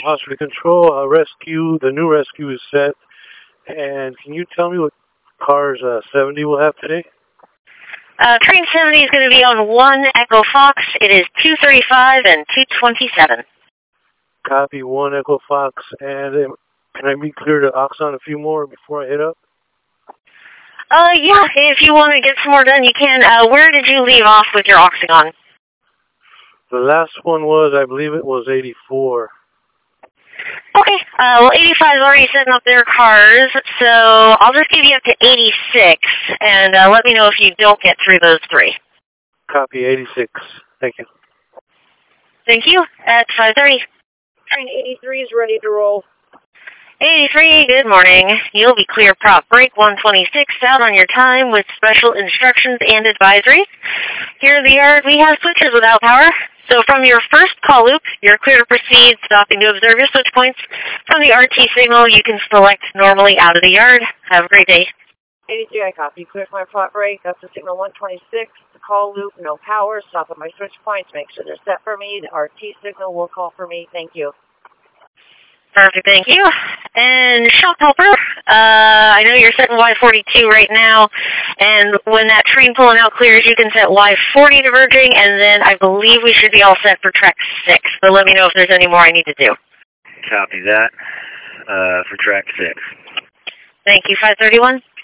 Hospital Control, rescue. The new rescue is set. And can you tell me what cars 70 will have today? Train 70 is going to be on 1 Echo Fox. It is 235 and 227. Copy, 1 Echo Fox. And can I be clear to Oxon a few more before I hit up? Yeah, if you want to get some more done, you can. Where did you leave off with your Oxygon? The last one was, I believe it was 84. Okay, well, 85 is already setting up their cars, so I'll just give you up to 86, and let me know if you don't get through those 3. Copy, 86. Thank you. Thank you. At 5:30. Train 83 is ready to roll. 83, good morning. You'll be clear prop break 126 out on your time with special instructions and advisories. Here at the yard, we have switches without power. So from your first call loop, you're clear to proceed, stopping to observe your switch points. From the RT signal, you can select normally out of the yard. Have a great day. 83, I copy. Clear for my prop break. That's the signal 126. The call loop, no power. Stop at my switch points. Make sure they're set for me. The RT signal will call for me. Thank you. Perfect, thank you. And shock helper, I know you're setting Y42 right now, and when that train pulling out clears, you can set Y40 diverging, and then I believe we should be all set for track 6, but let me know if there's any more I need to do. Copy that, for track 6. Thank you, 531.